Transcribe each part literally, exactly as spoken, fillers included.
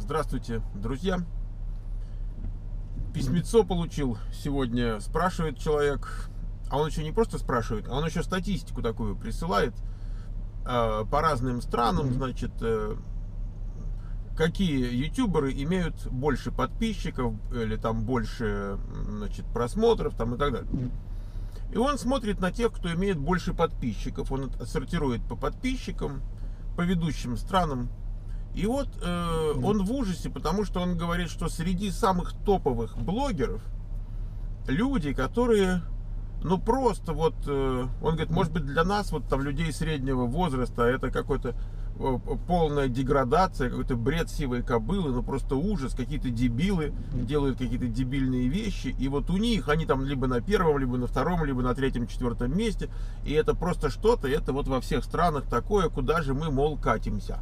Здравствуйте, друзья. Письмецо получил сегодня. Спрашивает человек, а он еще не просто спрашивает, а он еще статистику такую присылает э, по разным странам, значит, э, какие ютуберы имеют больше подписчиков или там больше, значит, просмотров там и так далее. И он смотрит на тех, кто имеет больше подписчиков. Он сортирует по подписчикам, по ведущим странам. И вот э, он в ужасе, потому что он говорит, что среди самых топовых блогеров люди, которые, ну просто вот, э, он говорит, может быть для нас, вот там людей среднего возраста, это какой-то э, полная деградация, какой-то бред сивой кобылы, ну просто ужас, какие-то дебилы делают какие-то дебильные вещи, и вот у них, они там либо на первом, либо на втором, либо на третьем, четвертом месте, и это просто что-то, это вот во всех странах такое, куда же мы, мол, катимся.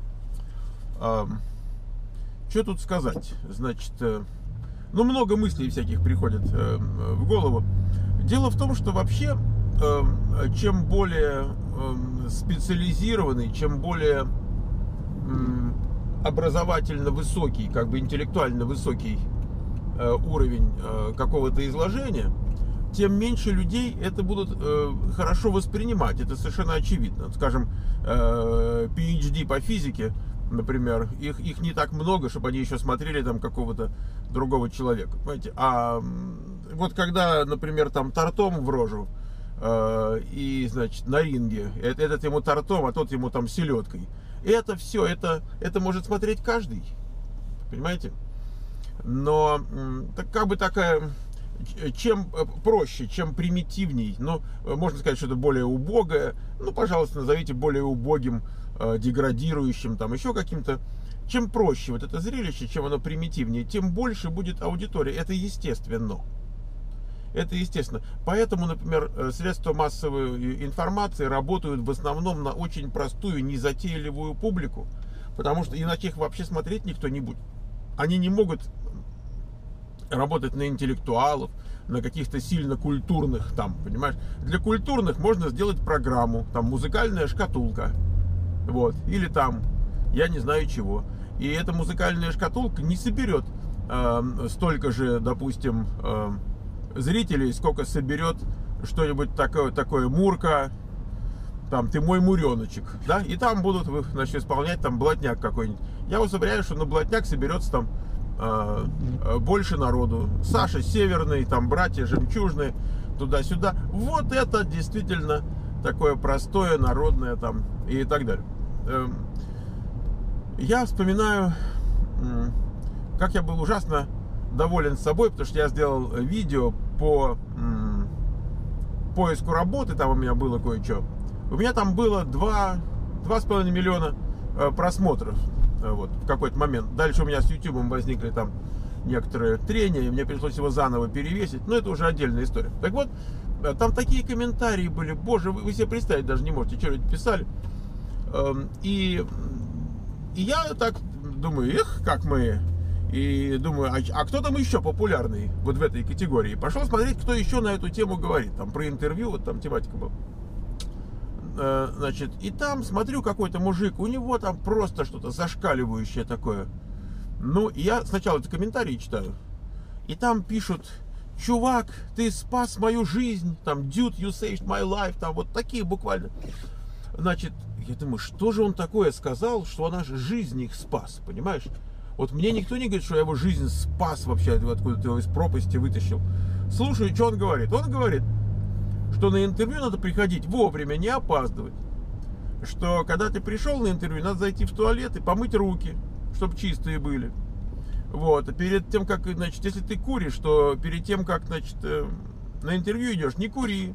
Что тут сказать? Значит, ну много мыслей всяких приходит в голову. Дело в том, что вообще, чем более специализированный, чем более образовательно высокий, как бы интеллектуально высокий уровень какого-то изложения, тем меньше людей это будут хорошо воспринимать. Это совершенно очевидно. Скажем, пи эйч ди по физике, например, их, их не так много, чтобы они еще смотрели там какого-то другого человека, понимаете? А вот когда, например, там тортом в рожу, э, и, значит, на ринге, этот, этот ему тортом, а тот ему там селедкой, это все, это, это может смотреть каждый, понимаете? Но так, как бы такая, чем проще, чем примитивней, ну, можно сказать, что это более убогое, ну, пожалуйста, назовите более убогим, деградирующим, там еще каким-то. Чем проще вот это зрелище, чем оно примитивнее, тем больше будет аудитория. Это естественно. Это естественно. Поэтому, например, средства массовой информации работают в основном на очень простую, незатейливую публику, потому что иначе их вообще смотреть никто не будет. Они не могут работать на интеллектуалов, на каких-то сильно культурных там, понимаешь? Для культурных можно сделать программу, там музыкальная шкатулка. Вот, или там, я не знаю чего. И эта музыкальная шкатулка не соберет э, столько же, допустим, э, зрителей, сколько соберет что-нибудь такое, такое Мурка, там, ты мой муреночек, да, и там будут, значит, исполнять там блатняк какой-нибудь. Я вас уверяю, что на блатняк соберется там э, больше народу. Саша Северный, там, братья Жемчужные, туда-сюда. Вот это действительно такое простое, народное там и так далее. Я вспоминаю, как я был ужасно доволен собой, потому что я сделал видео по поиску работы, там у меня было кое-что. У меня там было два с половиной миллиона просмотров вот, в какой-то момент. Дальше у меня с YouTube возникли там некоторые трения, и мне пришлось его заново перевесить, но это уже отдельная история. Так вот, там такие комментарии были, боже, вы, вы себе представить даже не можете, что люди писали. И, и я так думаю, эх, как мы, и думаю, а, а кто там еще популярный вот в этой категории? Пошел смотреть, кто еще на эту тему говорит, там про интервью, вот там тематика была. Значит, и там смотрю, какой-то мужик, у него там просто что-то зашкаливающее такое. Ну, я сначала эти комментарии читаю, и там пишут: чувак, ты спас мою жизнь, там, dude, you saved my life, там, вот такие буквально. Значит, я думаю, что же он такое сказал, что она же жизнь их спас, понимаешь? Вот мне никто не говорит, что я его жизнь спас вообще, откуда-то его из пропасти вытащил. Слушай, что он говорит? Он говорит, что на интервью надо приходить вовремя, не опаздывать. Что когда ты пришел на интервью, надо зайти в туалет и помыть руки, чтобы чистые были. Вот, а перед тем, как, значит, если ты куришь, то перед тем, как, значит, на интервью идешь, не кури.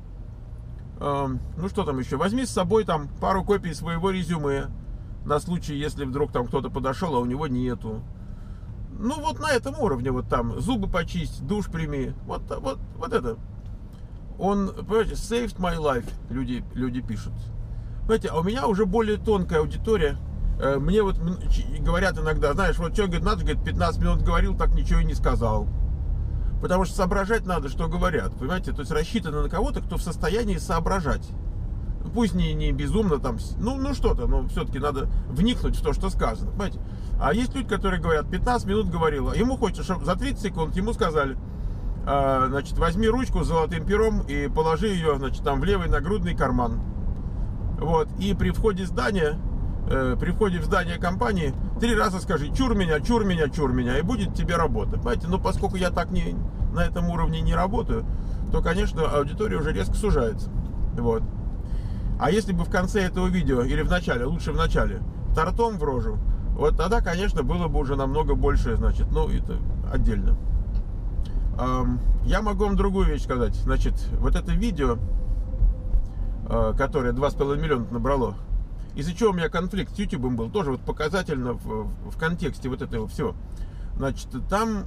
Ну, что там еще? Возьми с собой там пару копий своего резюме, на случай, если вдруг там кто-то подошел, а у него нету. Ну, вот на этом уровне, вот там, зубы почисть, душ прими, вот, вот, вот это. Он, понимаете, saved my life, люди, люди пишут. Понимаете, а у меня уже более тонкая аудитория. Мне вот говорят иногда, знаешь, вот что, говорит, надо, говорит, пятнадцать минут говорил, так ничего и не сказал. Потому что соображать надо, что говорят, понимаете? То есть рассчитано на кого-то, кто в состоянии соображать. пусть не, не безумно там, ну, ну что-то, но все-таки надо вникнуть в то, что сказано, понимаете? А есть люди, которые говорят, пятнадцать минут говорил, а ему хочется, чтобы за тридцать секунд ему сказали, э, значит, возьми ручку с золотым пером и положи ее, значит, там в левый нагрудный карман. Вот, и при входе в здание, э, при входе в здание компании три раза скажи, чур меня, чур меня, чур меня, и будет тебе работа, понимаете? Но поскольку я так не, на этом уровне не работаю, то, конечно, аудитория уже резко сужается, вот. А если бы в конце этого видео, или в начале, лучше в начале, тортом в рожу, вот тогда, конечно, было бы уже намного больше, значит, ну, это отдельно. Эм, я могу вам другую вещь сказать. Значит, вот это видео, э, которое два с половиной миллиона набрало, из-за чего у меня конфликт с YouTube был, тоже вот показательно в, в контексте вот этого всего. Значит, там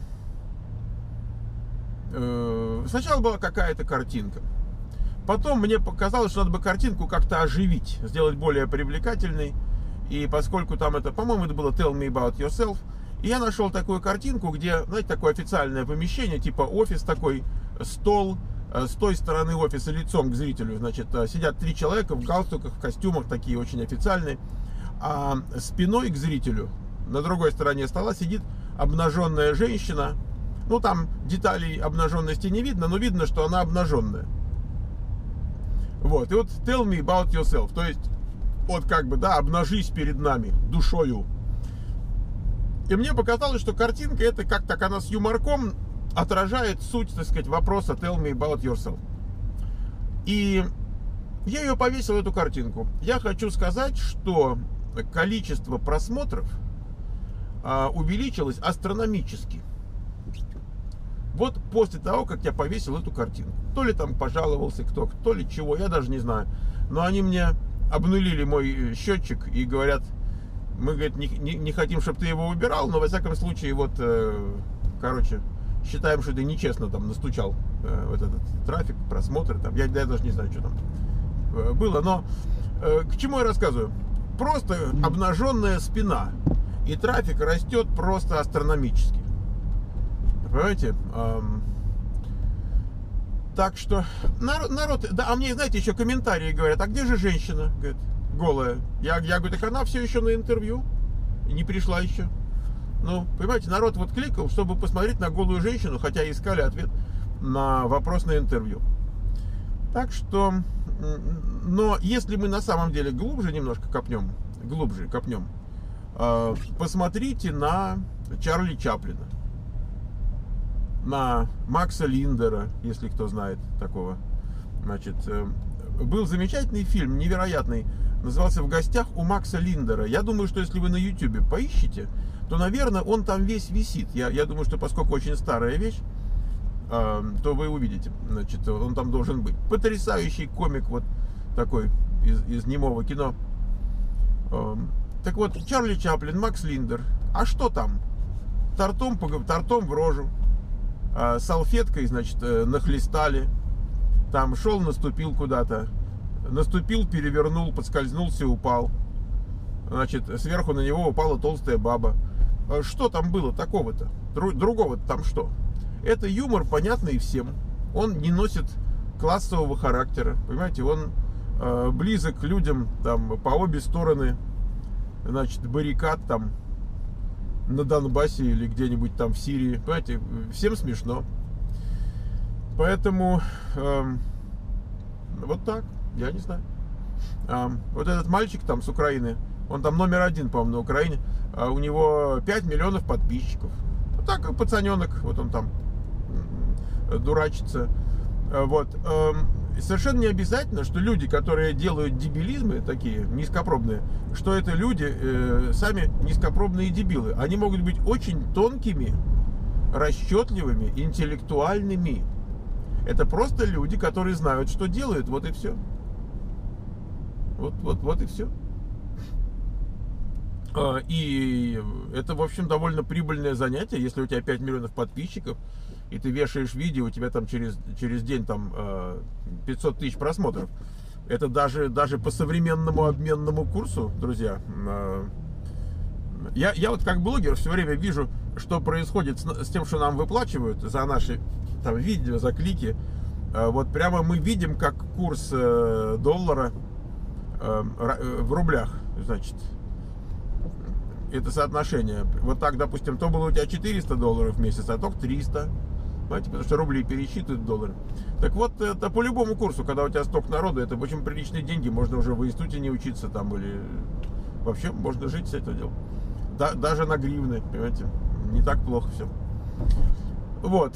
э, сначала была какая-то картинка. Потом мне показалось, что надо бы картинку как-то оживить, сделать более привлекательной. И поскольку там это, по-моему, это было Tell me about yourself, и я нашел такую картинку, где, знаете, такое официальное помещение, типа офис такой, стол, с той стороны офиса лицом к зрителю, значит, сидят три человека в галстуках, в костюмах, такие очень официальные, а спиной к зрителю, на другой стороне стола сидит обнаженная женщина. Ну, там деталей обнаженности не видно, но видно, что она обнаженная. Вот, и вот tell me about yourself, то есть, вот как бы, да, обнажись перед нами, душою. И мне показалось, что картинка это как так, она с юморком отражает суть, так сказать, вопроса tell me about yourself. И я ее повесил, эту картинку. Я хочу сказать, что количество просмотров а, увеличилось астрономически. Вот после того, как я повесил эту картинку. То ли там пожаловался кто, то ли чего, я даже не знаю. Но они мне обнулили мой счетчик и говорят, мы, говорит, не, не, не хотим, чтобы ты его убирал, но во всяком случае, вот, э, короче, считаем, что ты нечестно там настучал э, вот этот трафик, просмотры, там, я, я даже не знаю, что там э, было. Но э, к чему я рассказываю? Просто обнаженная спина, и трафик растет просто астрономически. Понимаете? Эм, так что народ, народ, да, а мне, знаете, еще комментарии говорят, а где же женщина, говорит, голая? Я, я говорю, так она все еще на интервью, не пришла еще. Ну, понимаете, народ вот кликал, чтобы посмотреть на голую женщину, хотя искали ответ на вопрос на интервью. Так что, но если мы на самом деле глубже немножко копнем, глубже копнем, э, посмотрите на Чарли Чаплина, на Макса Линдера, если кто знает такого. Значит, был замечательный фильм, невероятный, назывался «В гостях у Макса Линдера». Я думаю, что если вы на ютубе поищите, то, наверное, он там весь висит. Я, я думаю, что поскольку очень старая вещь, э, то вы увидите. Значит, он там должен быть. Потрясающий комик вот такой из, из немого кино. Э, так вот, Чарли Чаплин, Макс Линдер. А что там? Тортом, тортом в рожу. Салфеткой, значит, нахлестали. Там шел, наступил куда-то. Наступил, перевернул, подскользнулся, упал. Значит, сверху на него упала толстая баба. Что там было такого-то? Другого-то там что? Это юмор, понятный всем. Он не носит классового характера. Понимаете, он э, близок к людям там по обе стороны, значит, баррикад там на Донбассе или где-нибудь там в Сирии. Понимаете, всем смешно. Поэтому э, вот так, я не знаю. Э, вот этот мальчик там с Украины, он там номер один, по-моему, на Украине. А у него пять миллионов подписчиков. Вот так пацаненок, вот он там дурачится. Вот. Э, совершенно не обязательно, что люди, которые делают дебилизмы такие низкопробные, что это люди э, сами низкопробные дебилы. Они могут быть очень тонкими, расчетливыми, интеллектуальными. Это просто люди, которые знают, что делают. Вот и все. Вот, вот, вот и все. И это, в общем, довольно прибыльное занятие, если у тебя пять миллионов подписчиков, и ты вешаешь видео, у тебя там через, через день там пятьсот тысяч просмотров. Это даже, даже по современному обменному курсу, друзья. Я, я вот как блогер все время вижу, что происходит с, с тем, что нам выплачивают за наши там видео, за клики. Вот прямо мы видим, как курс доллара в рублях, значит, это соотношение. Вот так, допустим, то было у тебя четыреста долларов в месяц, а то триста. Понимаете, потому что рубли пересчитывают в доллары. Так вот, это по любому курсу, когда у тебя столько народу, это очень приличные деньги. Можно уже в институте не учиться там, или вообще можно жить с этого дела. Да, даже на гривны, понимаете, не так плохо все. Вот.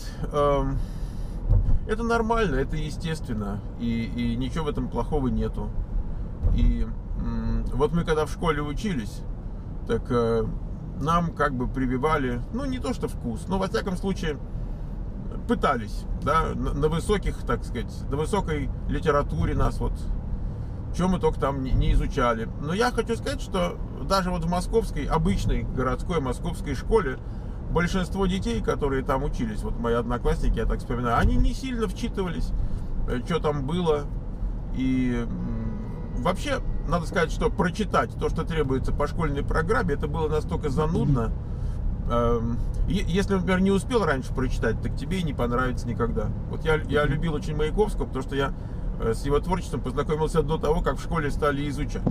Это нормально, это естественно. И, и ничего в этом плохого нету. И вот мы когда в школе учились, так э, нам как бы прививали, ну не то что вкус, но во всяком случае пытались, да, на, на высоких, так сказать, на высокой литературе нас вот, чем мы только там не, не изучали. Но я хочу сказать, что даже вот в московской, обычной городской московской школе, большинство детей, которые там учились, вот мои одноклассники, я так вспоминаю, они не сильно вчитывались, что там было. И вообще, надо сказать, что прочитать то, что требуется по школьной программе, это было настолько занудно. Если, например, не успел раньше прочитать, так тебе и не понравится никогда. Вот я, я любил очень Маяковского, потому что я с его творчеством познакомился до того, как в школе стали изучать.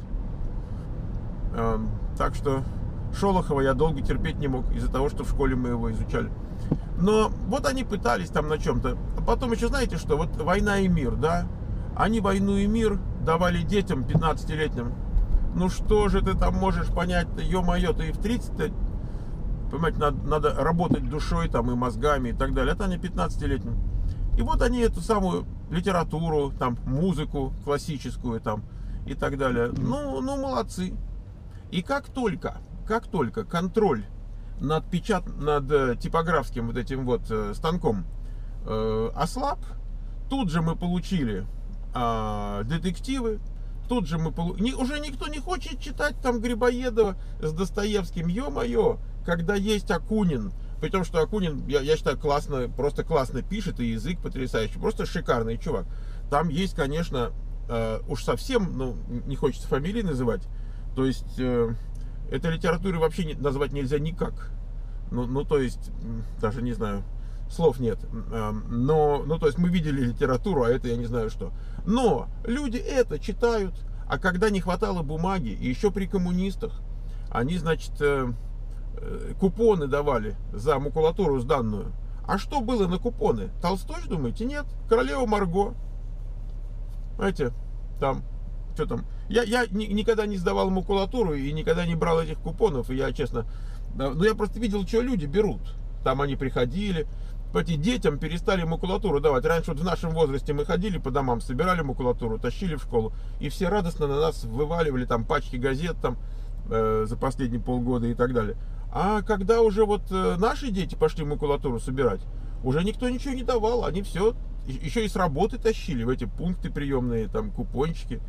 Так что Шолохова я долго терпеть не мог из-за того, что в школе мы его изучали. Но вот они пытались там на чем-то. А потом еще знаете что? Вот «Война и мир», да? Они «Войну и мир» давали детям пятнадцатилетним. Ну что же ты там можешь понять-то, ё-моё, ты и в тридцать, понимаете, надо, надо работать душой там и мозгами и так далее. Это они пятнадцатилетним. И вот они эту самую литературу, там, музыку классическую там и так далее. Ну, ну молодцы. И как только, как только контроль над, печат... над типографским вот этим вот станком э, ослаб, тут же мы получили э, детективы, тут же мы полу... не, уже никто не хочет читать там Грибоедова с Достоевским, ё-моё, когда есть Акунин. При том, что Акунин, я, я считаю, классно, просто классно пишет, и язык потрясающий, просто шикарный чувак. Там есть, конечно, э, уж совсем, ну, не хочется фамилии называть, то есть э, этой литературы вообще не, назвать нельзя никак. Ну, ну, то есть, даже не знаю, слов нет. Э, но, ну, то есть мы видели литературу, а это я не знаю что. Но люди это читают, а когда не хватало бумаги, и еще при коммунистах, они, значит... Э, купоны давали за макулатуру сданную. А что было на купоны? Толстой, думаете? Нет. Королева Марго. Знаете, там, что там. Я, я ни, никогда не сдавал макулатуру и никогда не брал этих купонов. И я, честно, ну я просто видел, что люди берут. Там они приходили. Эти детям перестали макулатуру давать. Раньше вот в нашем возрасте мы ходили по домам, собирали макулатуру, тащили в школу. И все радостно на нас вываливали там пачки газет там э, за последние полгода и так далее. А когда уже вот наши дети пошли макулатуру собирать, уже никто ничего не давал, они все еще и с работы тащили в эти пункты приемные, там купончики.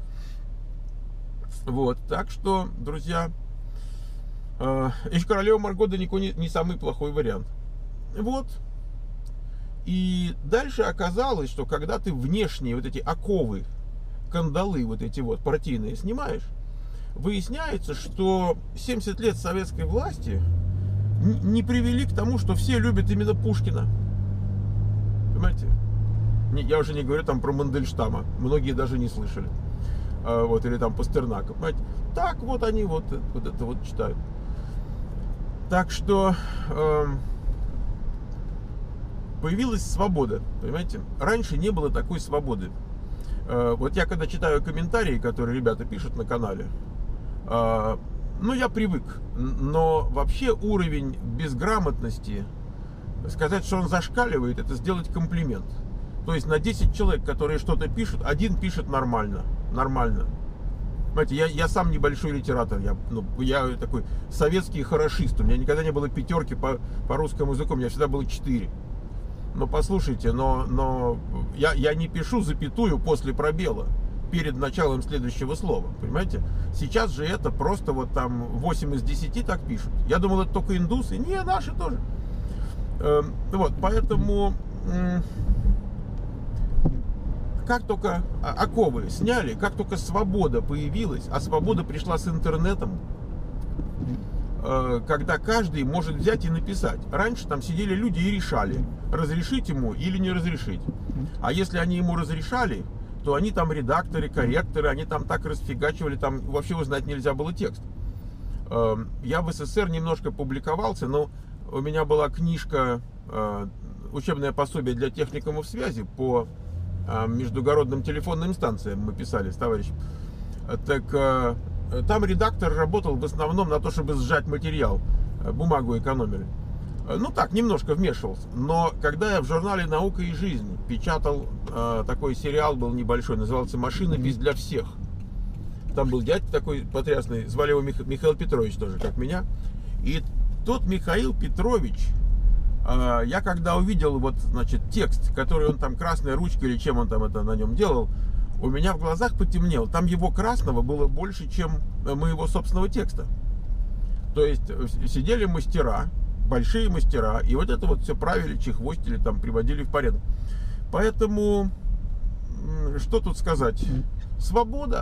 Вот, так что, друзья, э, еще Королева Марго далеко не, не самый плохой вариант. Вот. И дальше оказалось, что когда ты внешние вот эти оковы, кандалы вот эти вот партийные снимаешь, выясняется, что семьдесят лет советской власти не привели к тому, что все любят именно Пушкина. Понимаете? Я уже не говорю там про Мандельштама. Многие даже не слышали. Вот, или там Пастернака. Понимаете? Так вот они вот, вот это вот читают. Так что э, появилась свобода. Понимаете? Раньше не было такой свободы. Э, вот я когда читаю комментарии, которые ребята пишут на канале, ну, я привык, но вообще уровень безграмотности, сказать, что он зашкаливает, это сделать комплимент. То есть на десять человек, которые что-то пишут, один пишет нормально, нормально. Понимаете, я, я сам небольшой литератор, я, ну, я такой советский хорошист, у меня никогда не было пятерки по, по русскому языку, у меня всегда было четыре. Но послушайте, но, но я, я не пишу запятую после пробела перед началом следующего слова, понимаете? Сейчас же это просто вот там восемь из десяти так пишут. Я думал, это только индусы. Не, наши тоже. Эм, вот, поэтому м- как только оковы сняли, как только свобода появилась, а свобода пришла с интернетом, э, когда каждый может взять и написать. Раньше там сидели люди и решали, разрешить ему или не разрешить. А если они ему разрешали, то они там редакторы, корректоры, они там так расфигачивали, там вообще узнать нельзя было текст. Я в СССР немножко публиковался, но у меня была книжка, учебное пособие для техникумов связи по междугородным телефонным станциям мы писали с товарищем. Так там редактор работал в основном на то, чтобы сжать материал, бумагу экономили. Ну так, немножко вмешивался. Но когда я в журнале «Наука и жизнь» печатал, э, такой сериал был небольшой, назывался «Машинопись для всех». Там был дядь такой потрясный, звали его Мих... Михаил Петрович тоже, как меня. И тот Михаил Петрович, э, я когда увидел вот, значит, текст, который он там красной ручкой или чем он там это на нем делал, у меня в глазах потемнело. Там его красного было больше, чем моего собственного текста. То есть сидели мастера, большие мастера, и вот это вот все правили, чехвостили, там, приводили в порядок. Поэтому, что тут сказать? Свобода.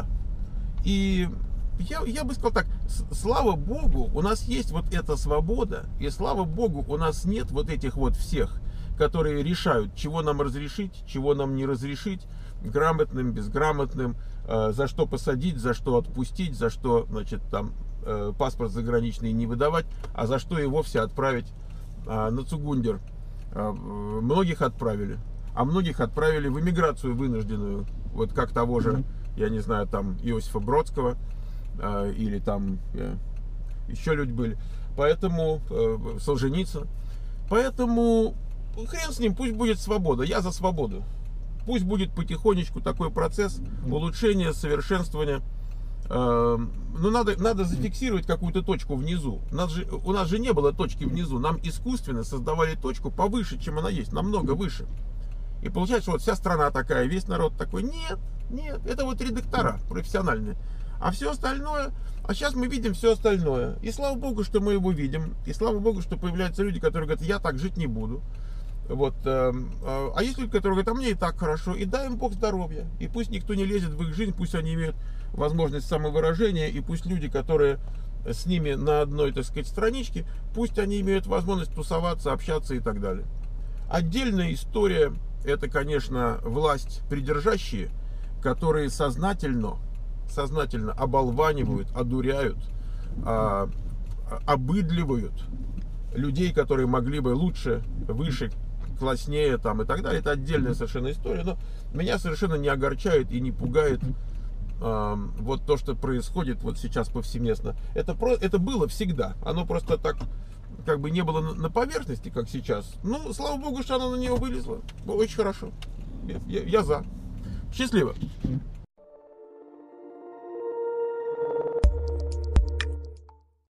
И я, я бы сказал так, слава Богу, у нас есть вот эта свобода, и слава Богу, у нас нет вот этих вот всех, которые решают, чего нам разрешить, чего нам не разрешить, грамотным, безграмотным, э, за что посадить, за что отпустить, за что, значит, там, э, паспорт заграничный не выдавать, а за что и вовсе отправить э, на Цугундер. Э, многих отправили, а многих отправили в эмиграцию вынужденную, вот как того же, я не знаю, там, Иосифа Бродского, э, или там э, еще люди были, поэтому э, Солженицын. Поэтому хрен с ним, пусть будет свобода, я за свободу. Пусть будет потихонечку такой процесс улучшения, совершенствования. Э, но надо, надо зафиксировать какую-то точку внизу. У нас, же, у нас же не было точки внизу. Нам искусственно создавали точку повыше, чем она есть, намного выше. И получается, что вот вся страна такая, весь народ такой. Нет, нет, это вот редактора профессиональные. А все остальное, а сейчас мы видим все остальное. И слава Богу, что мы его видим. И слава Богу, что появляются люди, которые говорят, я так жить не буду. Вот, э, э, а есть люди, которые говорят, а мне и так хорошо, и дай им Бог здоровья, и пусть никто не лезет в их жизнь, пусть они имеют возможность самовыражения, и пусть люди, которые с ними на одной, так сказать, страничке, пусть они имеют возможность тусоваться, общаться и так далее. Отдельная история, это, конечно, власть придержащие, которые сознательно, сознательно оболванивают, одуряют, э, обыдливают людей, которые могли бы лучше, выше, класснее там и так далее. Это отдельная совершенно история, но меня совершенно не огорчает и не пугает э, вот то, что происходит вот сейчас повсеместно. Это, про, это было всегда, оно просто так как бы не было на, на поверхности, как сейчас. Ну, слава Богу, что оно на нее вылезло. Очень хорошо, я, я, я за. Счастливо.